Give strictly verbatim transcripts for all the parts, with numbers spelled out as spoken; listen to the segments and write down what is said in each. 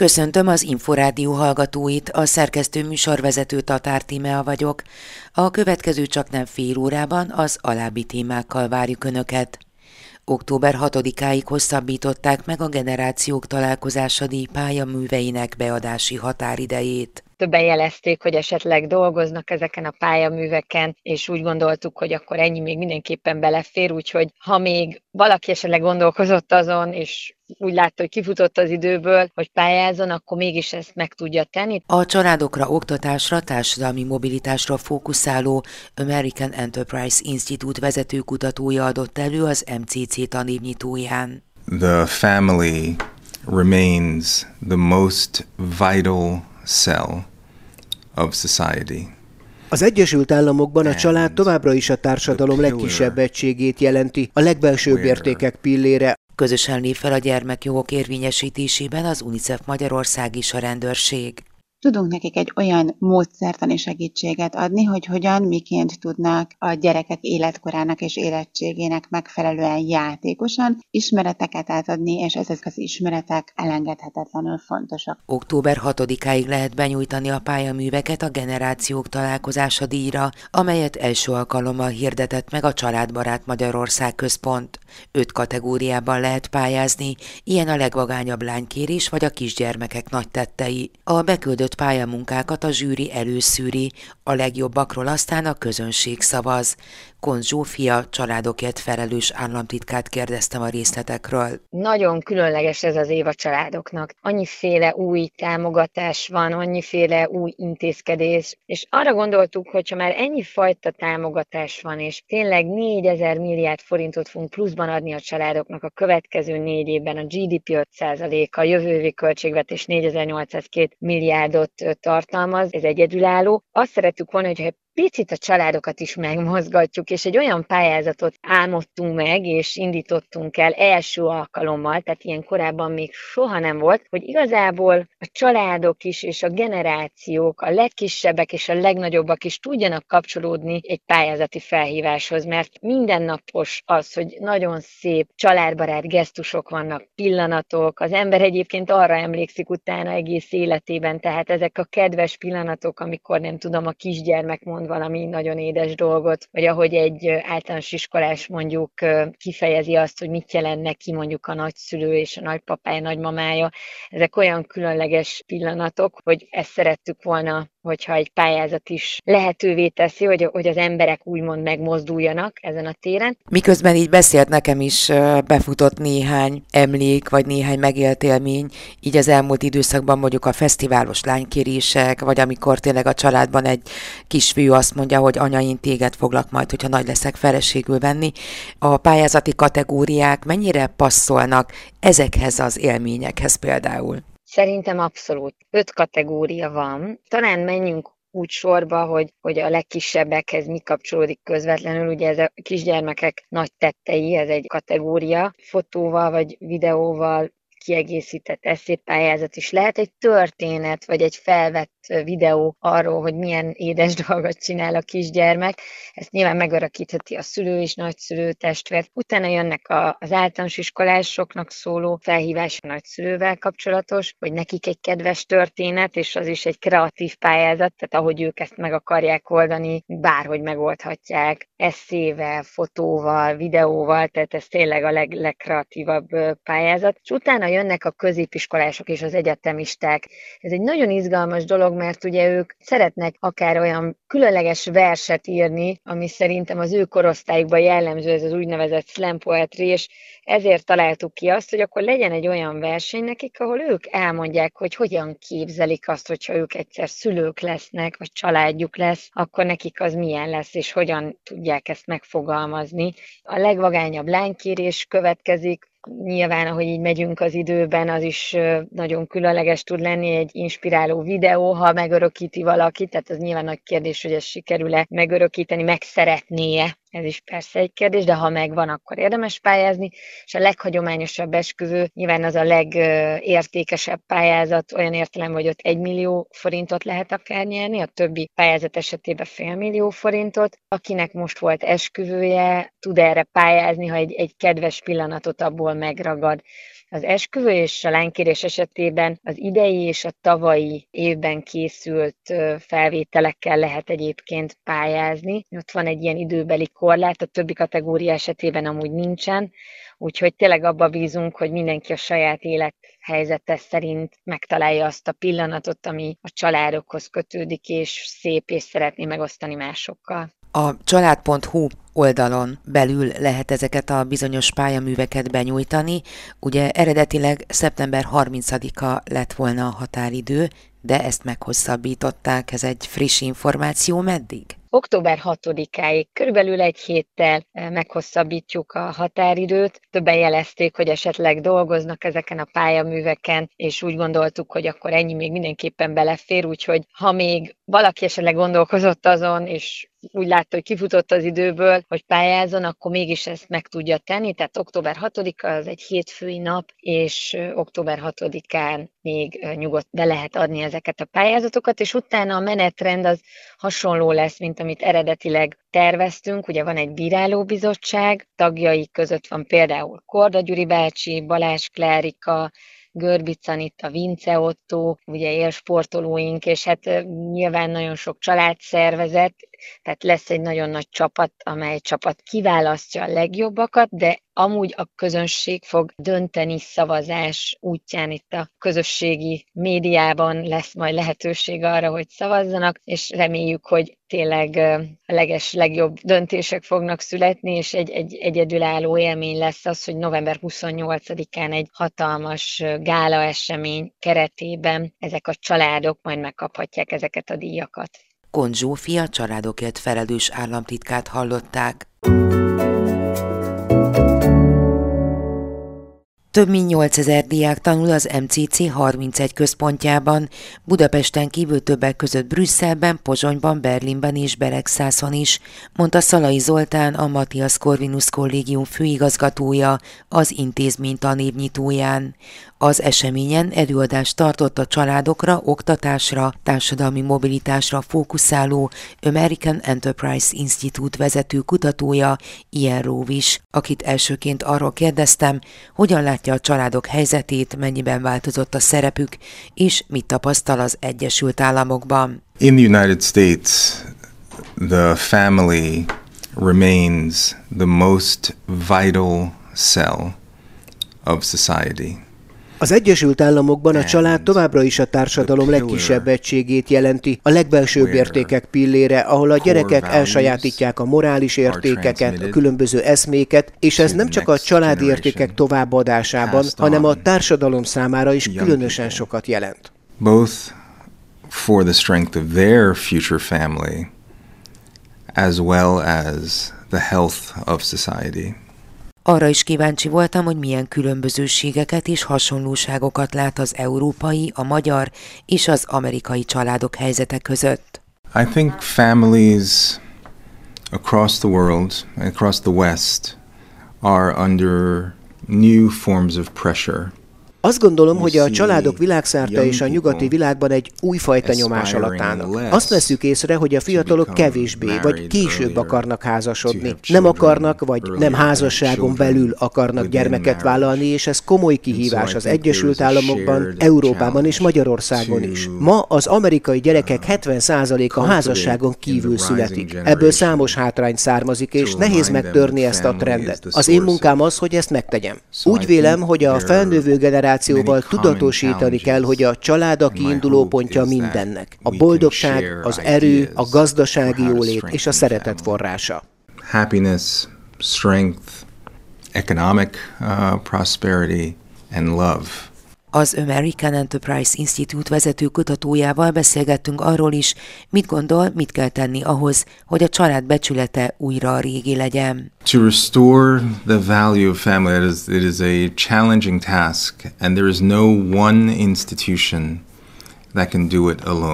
Köszöntöm az Inforádió hallgatóit, a szerkesztő műsorvezető Tatár Tímea vagyok. A következő csaknem fél órában az alábbi témákkal várjuk Önöket. október hatodikáig hosszabbították meg a Generációk Találkozása díj pályaműveinek beadási határidejét. Többen jelezték, hogy esetleg dolgoznak ezeken a pályaműveken, és úgy gondoltuk, hogy akkor ennyi még mindenképpen belefér, úgyhogy ha még valaki esetleg gondolkozott azon, és úgy látta, hogy kifutott az időből, hogy pályázzon, akkor mégis ezt meg tudja tenni. A családokra, oktatásra, társadalmi mobilitásra fókuszáló American Enterprise Institute vezetőkutatója adott elő az em cé cé tanévnyitóján. The family remains the most vital cell of society. Az Egyesült Államokban a család továbbra is a társadalom legkisebb egységét jelenti, a legbelsőbb értékek pillére. Közösen lép fel a gyermekjogok érvényesítésében az UNICEF Magyarország és a rendőrség. Tudunk nekik egy olyan módszertani segítséget adni, hogy hogyan, miként tudnak a gyerekek életkorának és érettségének megfelelően játékosan ismereteket átadni, és ezek az ismeretek elengedhetetlenül fontosak. október hatodikáig lehet benyújtani a pályaműveket a Generációk Találkozása díjra, amelyet első alkalommal hirdetett meg a Családbarát Magyarország Központ. Öt kategóriában lehet pályázni, ilyen a legvagányabb lánykérés vagy a kisgyermekek nagy tettei. A beküldött pályamunkákat a zsűri előszűri, a legjobbakról aztán a közönség szavaz. Koncz Zsófia, családokért felelős államtitkát kérdeztem a részletekről. Nagyon különleges ez az év a családoknak. Annyiféle új támogatás van, annyiféle új intézkedés, és arra gondoltuk, hogy ha már ennyi fajta támogatás van, és tényleg négyezer milliárd forintot fogunk pluszban adni a családoknak a következő négy évben, a gé dé pé öt százaléka, a jövő évi költségvetés négyezer-nyolcszázkettő milliárdot tartalmaz, ez egyedülálló. Azt szerettük volna, hogyha picit a családokat is megmozgatjuk, és egy olyan pályázatot álmodtunk meg, és indítottunk el első alkalommal, tehát ilyen korábban még soha nem volt, hogy igazából a családok is, és a generációk, a legkisebbek és a legnagyobbak is tudjanak kapcsolódni egy pályázati felhíváshoz, mert mindennapos az, hogy nagyon szép, családbarát gesztusok vannak, pillanatok, az ember egyébként arra emlékszik utána egész életében, tehát ezek a kedves pillanatok, amikor nem tudom, a kisgyermek mond valami nagyon édes dolgot, vagy ahogy egy általános iskolás mondjuk kifejezi azt, hogy mit jelent neki mondjuk a nagyszülő és a nagypapája, nagymamája. Ezek olyan különleges pillanatok, hogy ezt szerettük volna, hogyha egy pályázat is lehetővé teszi, hogy, hogy az emberek úgymond megmozduljanak ezen a téren. Miközben így beszélt, nekem is befutott néhány emlék, vagy néhány megélt élmény, így az elmúlt időszakban mondjuk a fesztiválos lánykérések, vagy amikor tényleg a családban egy kisfiú azt mondja, hogy anya, én téged foglak majd, hogyha nagy leszek, feleségül venni. A pályázati kategóriák mennyire passzolnak ezekhez az élményekhez például? Szerintem abszolút. Öt kategória van. Talán menjünk úgy sorba, hogy, hogy a legkisebbekhez mi kapcsolódik közvetlenül. Ugye ez a kisgyermekek nagy tettei, ez egy kategória. Fotóval vagy videóval kiegészített eszélypályázat is lehet, egy történet, vagy egy felvett videó arról, hogy milyen édes dolgot csinál a kisgyermek. Ezt nyilván megörökítheti a szülő és nagyszülő, testvér. Utána jönnek a, az általános iskolásoknak szóló felhívás a nagyszülővel kapcsolatos, hogy nekik egy kedves történet, és az is egy kreatív pályázat, tehát ahogy ők ezt meg akarják oldani, bárhogy megoldhatják, eszével, fotóval, videóval, tehát ez tényleg a leg, legkreatívabb pályázat. És utána jönnek a középiskolások és az egyetemisták. Ez egy nagyon izgalmas dolog, mert ugye ők szeretnek akár olyan különleges verset írni, ami szerintem az ő korosztályukban jellemző, ez az úgynevezett slam poetry, és ezért találtuk ki azt, hogy akkor legyen egy olyan verseny nekik, ahol ők elmondják, hogy hogyan képzelik azt, hogyha ők egyszer szülők lesznek, vagy családjuk lesz, akkor nekik az milyen lesz, és hogyan tudják ezt megfogalmazni. A legvagányabb lánykérés következik. Nyilván, ahogy így megyünk az időben, az is nagyon különleges tud lenni, egy inspiráló videó, ha megörökíti valaki, tehát az nyilván nagy kérdés, hogy ezt sikerül-e megörökíteni, meg szeretné-e. Ez is persze egy kérdés, de ha megvan, akkor érdemes pályázni, és a leghagyományosabb esküvő nyilván az a legértékesebb pályázat, olyan értelem, hogy ott egy millió forintot lehet akár nyerni, a többi pályázat esetében fél millió forintot. Akinek most volt esküvője, tud erre pályázni, ha egy, egy kedves pillanatot abból megragad. Az esküvő és a lánykérés esetében az idei és a tavalyi évben készült felvételekkel lehet egyébként pályázni. Ott van egy ilyen időbeli korlát, a többi kategória esetében amúgy nincsen, úgyhogy tényleg abba bízunk, hogy mindenki a saját élethelyzete szerint megtalálja azt a pillanatot, ami a családokhoz kötődik, és szép, és szeretné megosztani másokkal. A család pont hu oldalon belül lehet ezeket a bizonyos pályaműveket benyújtani. Ugye eredetileg szeptember harmincadika lett volna a határidő, de ezt meghosszabbították. Ez egy friss információ, meddig? október hatodikáig, körülbelül egy héttel meghosszabbítjuk a határidőt. Többen jelezték, hogy esetleg dolgoznak ezeken a pályaműveken, és úgy gondoltuk, hogy akkor ennyi még mindenképpen belefér, úgyhogy ha még valaki esetleg gondolkozott azon, és úgy látta, hogy kifutott az időből, hogy pályázzon, akkor mégis ezt meg tudja tenni. Tehát október hatodika az egy hétfői nap, és október hatodikán még nyugodt be lehet adni ezeket a pályázatokat, és utána a menetrend az hasonló lesz, mint amit eredetileg terveztünk. Ugye van egy bírálóbizottság, tagjai között van például Korda Gyuri bácsi, Balázs Klárika, Görbic Anita, Vince Otto, ugye élsportolóink, és hát nyilván nagyon sok családszervezet, tehát lesz egy nagyon nagy csapat, amely csapat kiválasztja a legjobbakat, de amúgy a közönség fog dönteni szavazás útján, itt a közösségi médiában lesz majd lehetőség arra, hogy szavazzanak, és reméljük, hogy tényleg a leges, legjobb döntések fognak születni, és egy, egy egyedülálló élmény lesz az, hogy november huszonnyolcadikán egy hatalmas gála esemény keretében ezek a családok majd megkaphatják ezeket a díjakat. Kont Zsófia családokért felelős államtitkát hallották. Több mint nyolcezer diák tanul az em cé cé harmincegy központjában, Budapesten kívül többek között Brüsszelben, Pozsonyban, Berlinben és Beregszászon is, mondta Szalai Zoltán, a Matthias Corvinus Kollégium főigazgatója az intézmény tanévnyitóján. Az eseményen előadást tartott a családokra, oktatásra, társadalmi mobilitásra fókuszáló American Enterprise Institute vezető kutatója, Ian Rowish, akit elsőként arról kérdeztem, hogyan látja a családok helyzetét, mennyiben változott a szerepük, és mit tapasztal az Egyesült Államokban. In the United States, the family remains the most vital cell of society. Az Egyesült Államokban a család továbbra is a társadalom legkisebb egységét jelenti, a legbelsőbb értékek pillére, ahol a gyerekek elsajátítják a morális értékeket, a különböző eszméket, és ez nem csak a családi értékek továbbadásában, hanem a társadalom számára is különösen sokat jelent. Both for the strength of their future family, as well as the health of society. Arra is kíváncsi voltam, hogy milyen különbözőségeket és hasonlóságokat lát az európai, a magyar és az amerikai családok helyzete között. I think families across the world, across the West, are under new forms of pressure. Azt gondolom, hogy a családok világszerte és a nyugati világban egy újfajta nyomás alatt állnak. Azt vesszük észre, hogy a fiatalok kevésbé vagy később akarnak házasodni. Nem akarnak, vagy nem házasságon belül akarnak gyermeket vállalni, és ez komoly kihívás az Egyesült Államokban, Európában és Magyarországon is. Ma az amerikai gyerekek hetven százaléka házasságon kívül születik. Ebből számos hátrány származik, és nehéz megtörni ezt a trendet. Az én munkám az, hogy ezt megtegyem. Úgy vélem, hogy a felnővő generáció tudatosítani kell, hogy a család a kiinduló pontja mindennek. A boldogság, az erő, a gazdasági jólét és a szeretet forrása. Happiness, strength, economic uh, prosperity and love. Az American Enterprise Institute vezető kutatójával beszélgettünk arról is, mit gondol, mit kell tenni ahhoz, hogy a család becsülete újra a régi legyen. To restore the value of family, it is, it is a challenging task, and there is no one institution that can do it alone.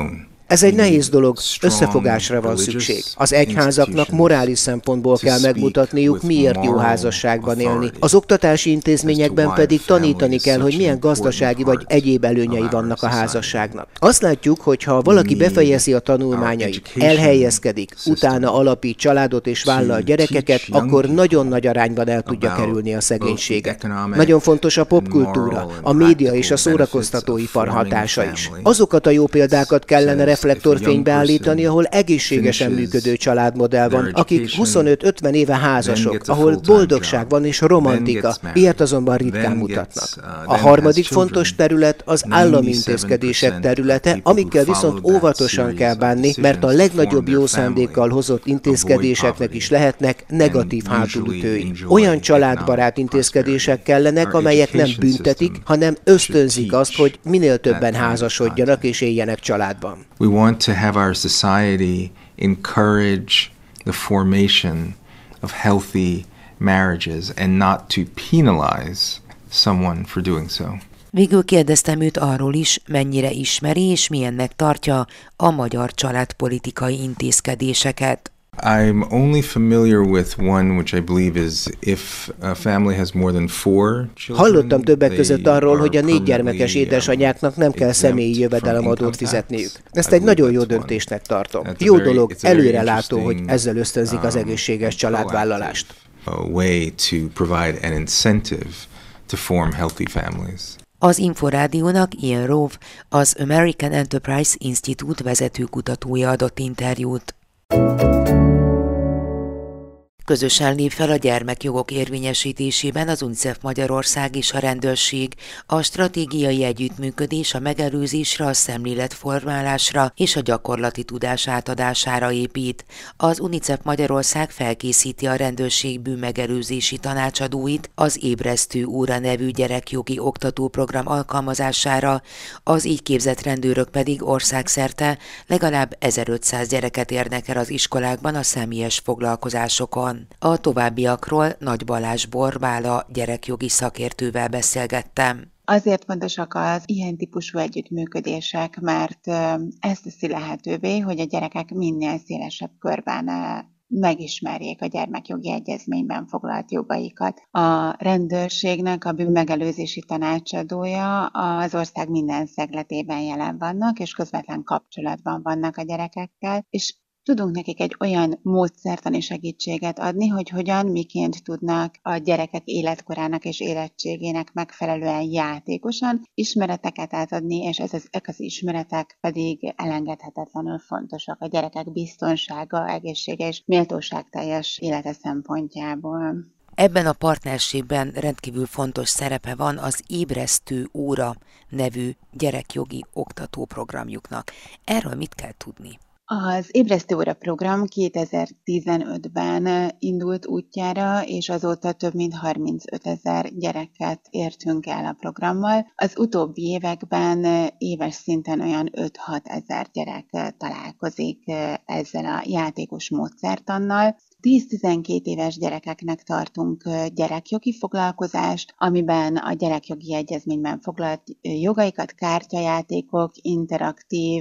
Ez egy nehéz dolog, összefogásra van szükség. Az egyházaknak morális szempontból kell megmutatniuk, miért jó házasságban élni. Az oktatási intézményekben pedig tanítani kell, hogy milyen gazdasági vagy egyéb előnyei vannak a házasságnak. Azt látjuk, hogy ha valaki befejezi a tanulmányait, elhelyezkedik, utána alapít családot és vállal gyerekeket, akkor nagyon nagy arányban el tudja kerülni a szegénységet. Nagyon fontos a popkultúra, a média és a szórakoztatóipar hatása is. Azokat a jó példákat kellene reflektorfénybe állítani, ahol egészségesen működő családmodell van, akik huszonöt-ötven éve házasok, ahol boldogság van és romantika, ilyet azonban ritkán mutatnak. A harmadik fontos terület az állami intézkedések területe, amikkel viszont óvatosan kell bánni, mert a legnagyobb jó szándékkal hozott intézkedéseknek is lehetnek negatív hátulütői. Olyan családbarát intézkedések kellenek, amelyek nem büntetik, hanem ösztönzik azt, hogy minél többen házasodjanak és éljenek családban. We want to have our society encourage the formation of healthy marriages and not to penalize someone for doing so. Végül kérdeztem őt arról is, mennyire ismeri és milyennek tartja a magyar családpolitikai intézkedéseket. I'm only familiar with one which I believe is if a family has more than four children. Hallottam többek között arról, hogy a négy gyermekes édesanyáknak nem kell személyi jövedelemadót fizetniük. Ezt egy nagyon jó döntésnek tartom. Jó dolog, előrelátó, hogy ezzel ösztönzik az egészséges családvállalást. A way to provide an incentive to form healthy families. Az Inforádiónak Ian Rove, az American Enterprise Institute vezető kutatója adott interjút. Közösen lép fel a gyermekjogok érvényesítésében az UNICEF Magyarország és a rendőrség. A stratégiai együttműködés a megelőzésre, a szemléletformálásra és a gyakorlati tudás átadására épít. Az UNICEF Magyarország felkészíti a rendőrség bűnmegelőzési tanácsadóit az Ébresztő óra nevű gyerekjogi oktatóprogram alkalmazására, az így képzett rendőrök pedig országszerte legalább ezerötszáz gyereket érnek el az iskolákban a személyes foglalkozásokon. A továbbiakról Nagy Balázs Borbála gyerekjogi szakértővel beszélgettem. Azért fontosak az ilyen típusú együttműködések, mert ez teszi lehetővé, hogy a gyerekek minél szélesebb körben megismerjék a gyermekjogi egyezményben foglalt jogaikat. A rendőrségnek a bűnmegelőzési tanácsadója az ország minden szegletében jelen vannak, és közvetlen kapcsolatban vannak a gyerekekkel, és tudunk nekik egy olyan módszertani segítséget adni, hogy hogyan, miként tudnak a gyerekek életkorának és érettségének megfelelően játékosan ismereteket átadni, és ez az, ezek az ismeretek pedig elengedhetetlenül fontosak a gyerekek biztonsága, egészsége és méltóságteljes élete szempontjából. Ebben a partnerségben rendkívül fontos szerepe van az Ébresztő óra nevű gyerekjogi oktatóprogramjuknak. Erről mit kell tudni? Az Ébresztő óra program kétezer-tizenötben indult útjára, és azóta több mint harmincötezer gyereket értünk el a programmal. Az utóbbi években éves szinten olyan öt-hat ezer gyerek találkozik ezzel a játékos módszertannal. tíz-tizenkét éves gyerekeknek tartunk gyerekjogi foglalkozást, amiben a gyerekjogi egyezményben foglalt jogaikat kártyajátékok, interaktív,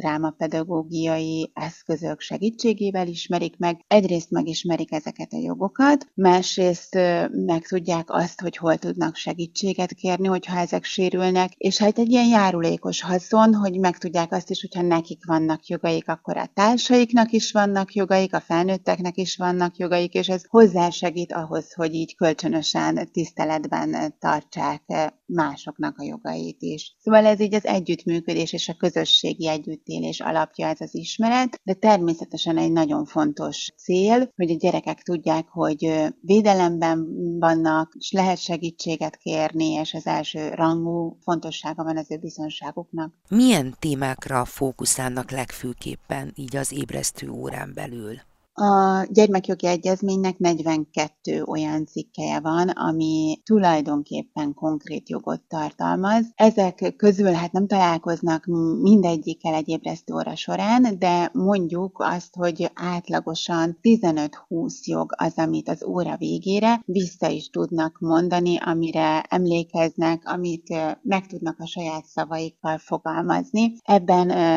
drámapedagógiai eszközök segítségével ismerik meg. Egyrészt megismerik ezeket a jogokat, másrészt megtudják azt, hogy hol tudnak segítséget kérni, hogyha ezek sérülnek, és hát egy ilyen járulékos haszon, hogy megtudják azt is, hogyha nekik vannak jogaik, akkor a társaiknak is vannak jogaik, a felnőtteknek is vannak jogaik, és ez hozzásegít ahhoz, hogy így kölcsönösen tiszteletben tartsák másoknak a jogait is. Szóval ez így az együttműködés és a közösségi együttélés alapja ez az ismeret, de természetesen egy nagyon fontos cél, hogy a gyerekek tudják, hogy védelemben vannak, és lehet segítséget kérni, és az első rangú fontossága van az ő biztonságuknak. Milyen témákra fókuszálnak legfőképpen így az ébresztő órán belül? A gyermekjogi egyezménynek negyvenkettő olyan cikkelye van, ami tulajdonképpen konkrét jogot tartalmaz. Ezek közül hát nem találkoznak mindegyikkel egy ébresztő óra során, de mondjuk azt, hogy átlagosan tizenöt-húsz jog az, amit az óra végére vissza is tudnak mondani, amire emlékeznek, amit meg tudnak a saját szavaikkal fogalmazni. Ebben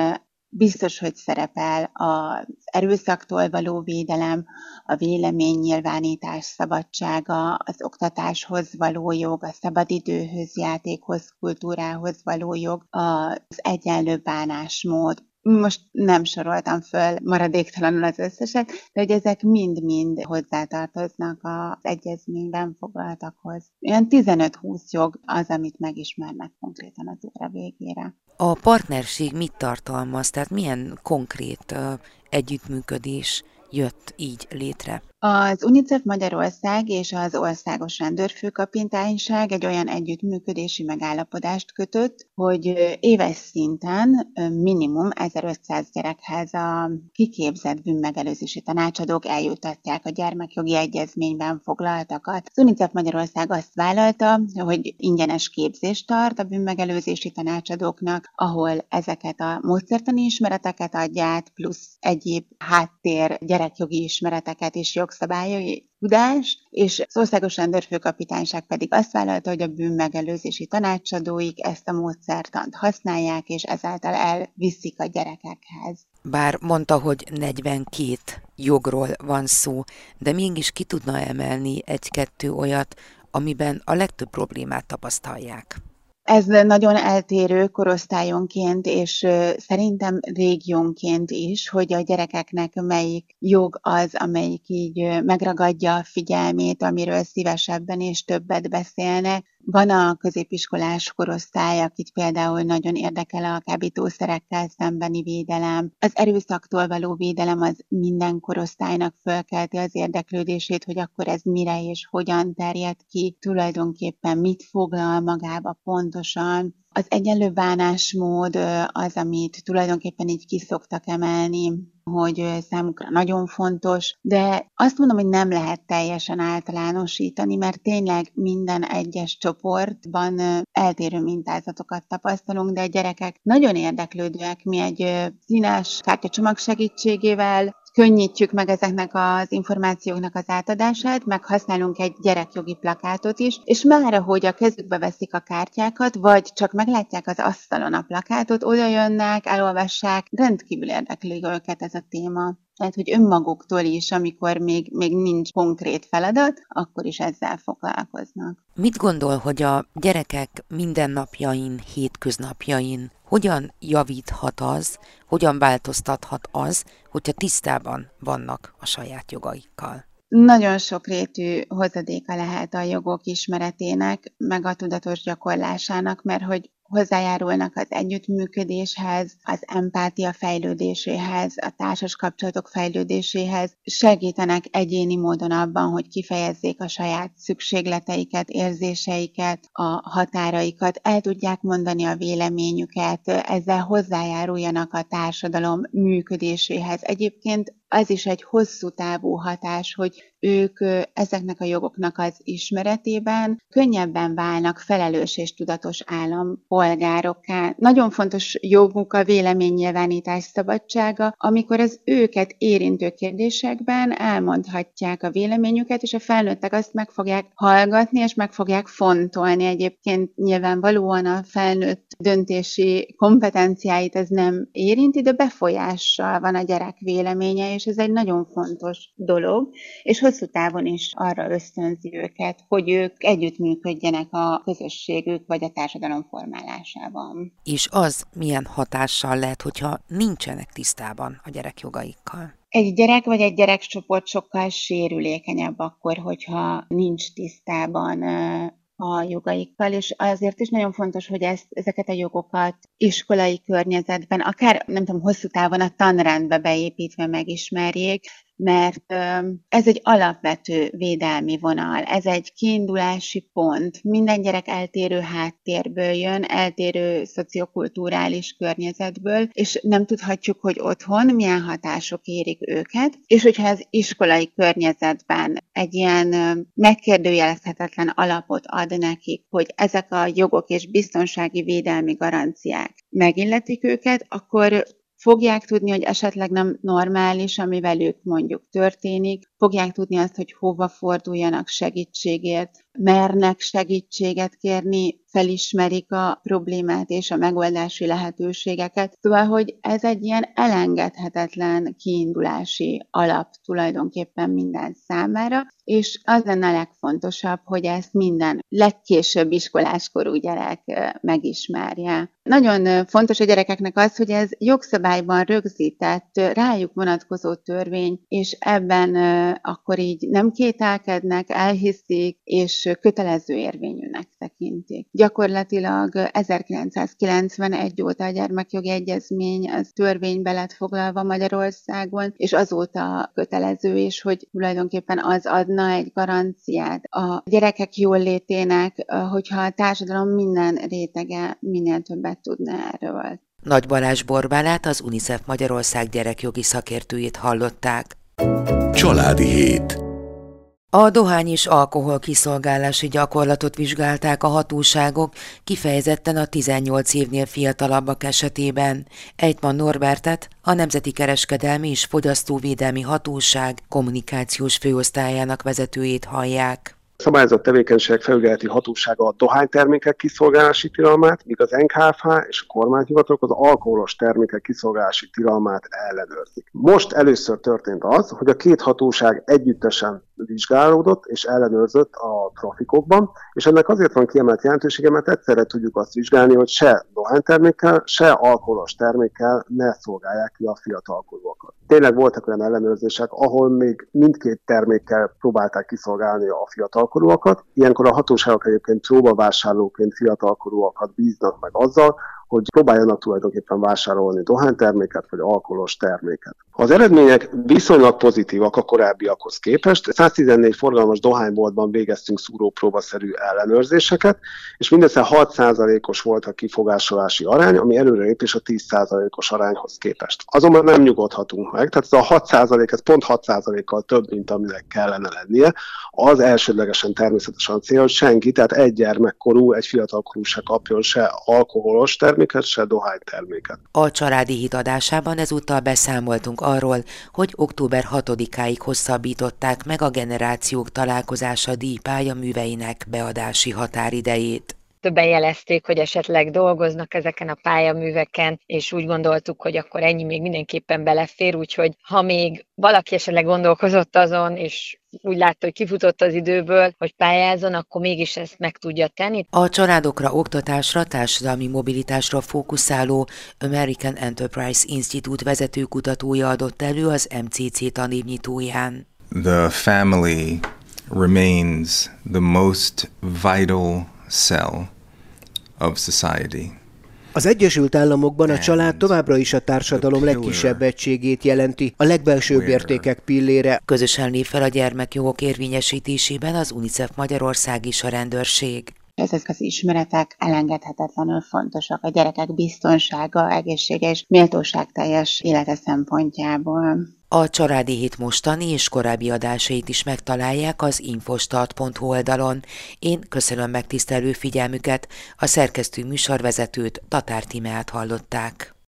biztos, hogy szerepel az erőszaktól való védelem, a véleménynyilvánítás szabadsága, az oktatáshoz való jog, a szabadidőhöz, játékhoz, kultúrához való jog, az egyenlő bánásmód. Most nem soroltam föl maradéktalanul az összeset, de hogy ezek mind-mind hozzátartoznak az egyezményben foglaltakhoz. Olyan tizenöt-húsz jog az, amit megismernek konkrétan az óra végére. A partnerség mit tartalmaz, tehát milyen konkrét uh, együttműködés jött így létre? Az UNICEF Magyarország és az Országos Rendőrfőkapitányság egy olyan együttműködési megállapodást kötött, hogy éves szinten minimum ezerötszáz gyerekhez a kiképzett bűnmegelőzési tanácsadók eljutatják a gyermekjogi egyezményben foglaltakat. Az UNICEF Magyarország azt vállalta, hogy ingyenes képzést tart a bűnmegelőzési tanácsadóknak, ahol ezeket a módszertani ismereteket adják, plusz egyéb háttér gyerekjogi ismereteket és jogszabályi tudást, és az Országos Rendőrfőkapitányság pedig azt vállalta, hogy a bűnmegelőzési tanácsadóik ezt a módszertant használják, és ezáltal elviszik a gyerekekhez. Bár mondta, hogy negyvenkét jogról van szó, de mégis ki tudna emelni egy-kettő olyat, amiben a legtöbb problémát tapasztalják? Ez nagyon eltérő korosztályonként, és szerintem régiónként is, hogy a gyerekeknek melyik jog az, amelyik így megragadja a figyelmét, amiről szívesebben és többet beszélnek. Van a középiskolás korosztály, akit például nagyon érdekel a kábítószerekkel szembeni védelem. Az erőszaktól való védelem az minden korosztálynak fölkelti az érdeklődését, hogy akkor ez mire és hogyan terjed ki, tulajdonképpen mit foglal magába pontosan. Az egyenlő bánásmód az, amit tulajdonképpen így ki szoktak emelni, hogy számukra nagyon fontos, de azt mondom, hogy nem lehet teljesen általánosítani, mert tényleg minden egyes csoportban eltérő mintázatokat tapasztalunk, de a gyerekek nagyon érdeklődőek. Mi egy színes kártyacsomag segítségével könnyítjük meg ezeknek az információknak az átadását, meg használunk egy gyerekjogi plakátot is, és már ahogy a kezükbe veszik a kártyákat, vagy csak meglátják az asztalon a plakátot, oda jönnek, elolvassák, rendkívül érdekli őket ez a téma. Tehát, hogy önmaguktól is, amikor még, még nincs konkrét feladat, akkor is ezzel foglalkoznak. Mit gondol, hogy a gyerekek mindennapjain, hétköznapjain hogyan javíthat az, hogyan változtathat az, hogyha tisztában vannak a saját jogaikkal? Nagyon sokrétű hozadéka lehet a jogok ismeretének, meg a tudatos gyakorlásának, mert hogy hozzájárulnak az együttműködéshez, az empátia fejlődéséhez, a társas kapcsolatok fejlődéséhez, segítenek egyéni módon abban, hogy kifejezzék a saját szükségleteiket, érzéseiket, a határaikat, el tudják mondani a véleményüket, ezzel hozzájáruljanak a társadalom működéséhez. Egyébként az is egy hosszú távú hatás, hogy ők ezeknek a jogoknak az ismeretében könnyebben válnak felelős és tudatos állampolgárokká. Nagyon fontos joguk a véleménynyilvánítás szabadsága, amikor az őket érintő kérdésekben elmondhatják a véleményüket, és a felnőttek azt meg fogják hallgatni, és meg fogják fontolni. Egyébként nyilvánvalóan a felnőtt döntési kompetenciáit ez nem érinti, de befolyással van a gyerek véleménye, és ez egy nagyon fontos dolog, és hosszú távon is arra ösztönzi őket, hogy ők együttműködjenek a közösségük vagy a társadalom formálásában. És az milyen hatással lehet, hogyha nincsenek tisztában a gyerek jogaikkal? Egy gyerek vagy egy gyerekcsoport sokkal sérülékenyebb akkor, hogyha nincs tisztában a jogaikkal, és azért is nagyon fontos, hogy ezt, ezeket a jogokat iskolai környezetben, akár nem tudom, hosszú távon a tanrendbe beépítve megismerjék, mert ez egy alapvető védelmi vonal, ez egy kiindulási pont. Minden gyerek eltérő háttérből jön, eltérő szociokulturális környezetből, és nem tudhatjuk, hogy otthon milyen hatások érik őket, és hogyha az iskolai környezetben egy ilyen megkérdőjelezhetetlen alapot ad nekik, hogy ezek a jogok és biztonsági védelmi garanciák megilletik őket, akkor fogják tudni, hogy esetleg nem normális, ami velük mondjuk történik, fogják tudni azt, hogy hova forduljanak segítségért, mernek segítséget kérni, felismerik a problémát és a megoldási lehetőségeket. Szóval, hogy ez egy ilyen elengedhetetlen kiindulási alap tulajdonképpen minden számára, és az lenne a legfontosabb, hogy ezt minden legkésőbb iskoláskorú gyerek megismerje. Nagyon fontos a gyerekeknek az, hogy ez jogszabályban rögzített, rájuk vonatkozó törvény, és ebben akkor így nem kételkednek, elhiszik, és kötelező érvényűnek tekintik. Gyakorlatilag ezerkilencszázkilencvenegy óta a gyermekjogi egyezmény az törvénybe lett foglalva Magyarországon, és azóta kötelező, és hogy tulajdonképpen az adna egy garanciát a gyerekek jólétének, hogyha a társadalom minden rétege minél többet tudna erről. Nagy Balázs Borbálát, az UNICEF Magyarország gyerekjogi szakértőjét hallották. Családi hét. A dohány és alkohol kiszolgálási gyakorlatot vizsgálták a hatóságok, kifejezetten a tizennyolc évnél fiatalabbak esetében. Egyman Norbertet, a Nemzeti Kereskedelmi és Fogyasztóvédelmi Hatóság kommunikációs főosztályának vezetőjét hallják. Szabályozott tevékenységek felügyeleti hatósága a dohánytermékek kiszolgálási tilalmát, míg az en ká ef há és a kormányhivatalok az alkoholos termékek kiszolgálási tilalmát ellenőrzik. Most először történt az, hogy a két hatóság együttesen vizsgálódott és ellenőrzött a trafikokban, és ennek azért van kiemelt jelentősége, mert egyszerre tudjuk azt vizsgálni, hogy se dohánytermékkel, se alkoholos termékkel ne szolgálják ki a fiatalkorúakat. Tényleg voltak olyan ellenőrzések, ahol még mindkét termékkel próbálták kiszolgálni a fiatalkorúakat. Ilyenkor a hatóságok egyébként próbavásárlóként fiatalkorúakat bíznak meg azzal, hogy próbáljanak tulajdonképpen vásárolni dohányterméket vagy alkoholos terméket. Az eredmények viszonylag pozitívak a korábbiakhoz képest. száztizennégy forgalmas dohányboltban végeztünk szúrópróbaszerű ellenőrzéseket, és mindössze hat százalékos volt a kifogásolási arány, ami előrelépés a tíz százalékos arányhoz képest. Azonban nem nyugodhatunk meg, tehát ez a hat százalék, ez pont hat százalékkal több, mint aminek kellene lennie. Az elsődlegesen természetesen cél, hogy senki, tehát egy gyermekkorú, egy fiatalkorú se kapjon se alkoholos terméket, se dohányterméket. A Családi Hét adásában ezúttal beszámoltunk arról, hogy október hatodikáig hosszabbították meg a Generációk Találkozása díj pályaműveinek beadási határidejét. Többen jelezték, hogy esetleg dolgoznak ezeken a pályaműveken, és úgy gondoltuk, hogy akkor ennyi még mindenképpen belefér, úgyhogy ha még valaki esetleg gondolkozott azon, és úgy látta, hogy kifutott az időből, hogy pályázzon, akkor mégis ezt meg tudja tenni. A családokra, oktatásra, társadalmi mobilitásra fókuszáló American Enterprise Institute vezető kutatója adott elő az em cé cé tanévnyitóján. The family remains the most vital cell of society. Az Egyesült Államokban a család továbbra is a társadalom legkisebb egységét jelenti, a legbelsőbb értékek pillére. Közösen lép fel a gyermekjogok érvényesítésében az UNICEF Magyarország és a rendőrség. Ezek az ismeretek elengedhetetlenül fontosak a gyerekek biztonsága, egészsége és méltóságteljes élete szempontjából. A Családi Hét mostani és korábbi adásait is megtalálják az infostart pont hu oldalon. Én köszönöm megtisztelő figyelmüket, a szerkesztő műsorvezetőt, Tatár Tímeát hallották.